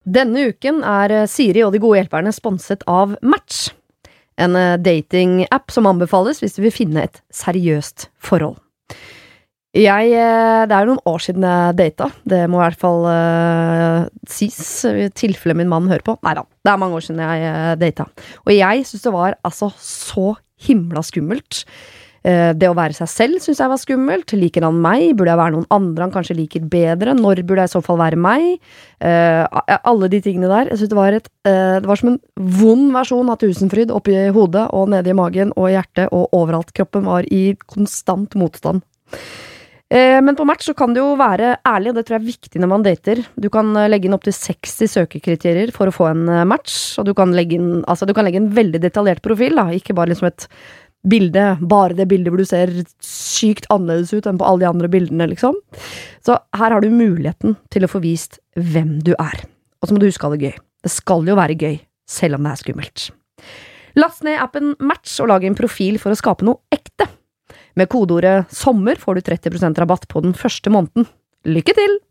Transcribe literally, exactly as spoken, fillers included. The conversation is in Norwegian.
Denne uken er Siri og de gode hjelperne sponset av Match, en dating-app som anbefales hvis du vil finne et seriøst forhold. Jeg, det er noen år siden jeg data, det må i hvert fall uh, sies, i tilfelle min mann hører på. Neida, det er mange år siden jeg uh, data. Og jeg synes det var altså så himla skummelt. Uh, det å være seg selv synes jeg var skummelt. Liker han meg? Burde jeg være noen andre han kanskje liker bedre? Når burde jeg i så fall være meg? Uh, alle de tingene der. Jeg synes det var et, uh, det var som en vond versjon av Tusenfryd oppi hodet og nede i magen og hjertet og overalt. Kroppen var i konstant motstand. Men på Match så kan du jo være ærlig, og det tror jeg er viktig når man dater. Du kan legge inn opp til seksti søkekriterier for å få en match, og du kan legge inn, altså du kan legge en veldig detaljert profil, da, ikke bare liksom et bilde, bare det bildet hvor du ser sykt annerledes ut enn på alle de andre bildene, liksom. Så her har du muligheten til å få vist hvem du er. Og så må du huske å ha det gøy. Det skal jo være gøy, selv om det er skummelt. Last ned appen Match og lag en profil for å skape noe ekte. Med kodeordet sommer får du tretti prosent rabatt på den første måneden. Lykke til!